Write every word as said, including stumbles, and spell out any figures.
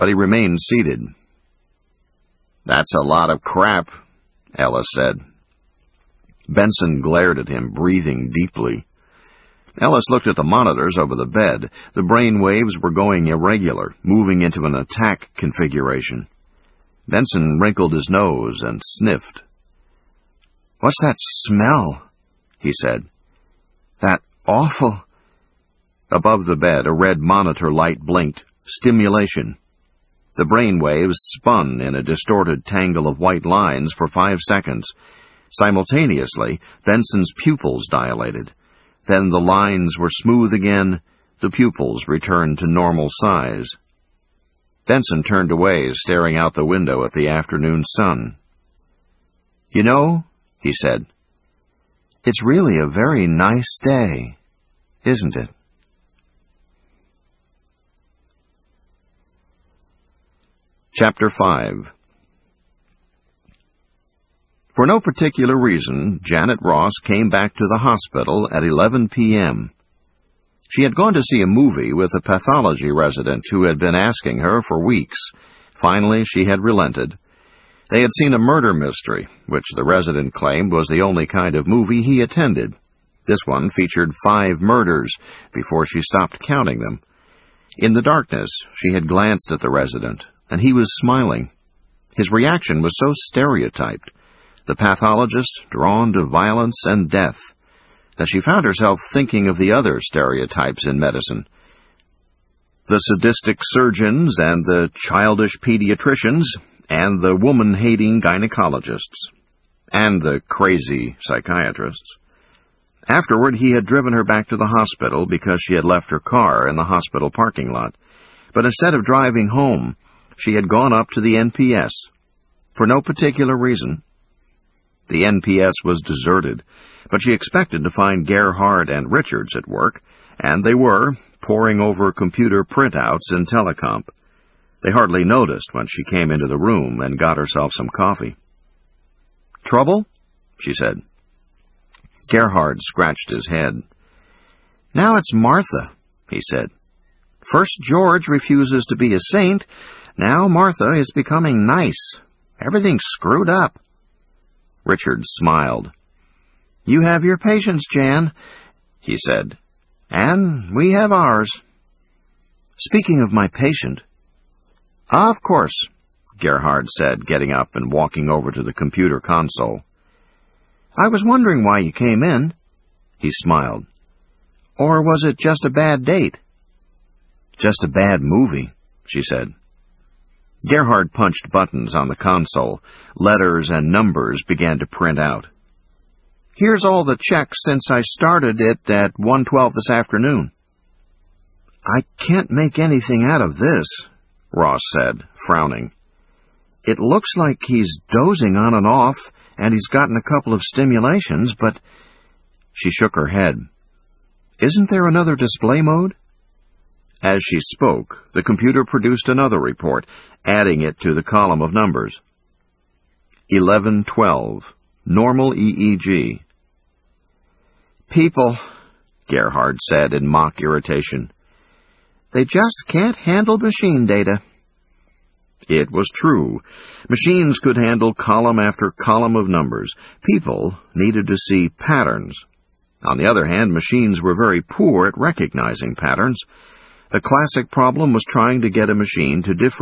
but he remained seated. "That's a lot of crap," Ellis said. Benson glared at him, breathing deeply. Ellis looked at the monitors over the bed. The brain waves were going irregular, moving into an attack configuration. Benson wrinkled his nose and sniffed. "What's that smell?" he said. "That awful—" Above the bed, a red monitor light blinked. Stimulation. The brain waves spun in a distorted tangle of white lines for five seconds. Simultaneously, Benson's pupils dilated. Then the lines were smooth again. The pupils returned to normal size. Benson turned away, staring out the window at the afternoon sun. "You know," he said, "it's really a very nice day, isn't it?" Chapter five. For no particular reason, Janet Ross came back to the hospital at eleven p m She had gone to see a movie with a pathology resident who had been asking her for weeks. Finally, she had relented. They had seen a murder mystery, which the resident claimed was the only kind of movie he attended. This one featured five murders before she stopped counting them. In the darkness, she had glanced at the resident, and he was smiling. His reaction was so stereotyped, the pathologist drawn to violence and death, that she found herself thinking of the other stereotypes in medicine. The sadistic surgeons and the childish pediatricians and the woman-hating gynecologists and the crazy psychiatrists. Afterward, he had driven her back to the hospital because she had left her car in the hospital parking lot. But instead of driving home, she had gone up to the N P S. For no particular reason. The N P S was deserted, but she expected to find Gerhard and Richards at work, and they were, poring over computer printouts in telecomp. They hardly noticed when she came into the room and got herself some coffee. "Trouble?" she said. Gerhard scratched his head. "Now it's Martha," he said. "First George refuses to be a saint. Now Martha is becoming nice. Everything's screwed up." Richard smiled. "You have your patients, Jan," he said, "and we have ours." "Speaking of my patient—" "Of course," Gerhard said, getting up and walking over to the computer console. "I was wondering why you came in." He smiled. "Or was it just a bad date?" "Just a bad movie," she said. Gerhard punched buttons on the console. Letters and numbers began to print out. "Here's all the checks since I started it at one twelve this afternoon." "I can't make anything out of this," Ross said, frowning. "It looks like he's dozing on and off, and he's gotten a couple of stimulations, but—" She shook her head. "Isn't there another display mode?" As she spoke, the computer produced another report, adding it to the column of numbers. eleven twelve. Normal E E G. "People," Gerhard said in mock irritation. "They just can't handle machine data." It was true. Machines could handle column after column of numbers. People needed to see patterns. On the other hand, machines were very poor at recognizing patterns. The classic problem was trying to get a machine to differ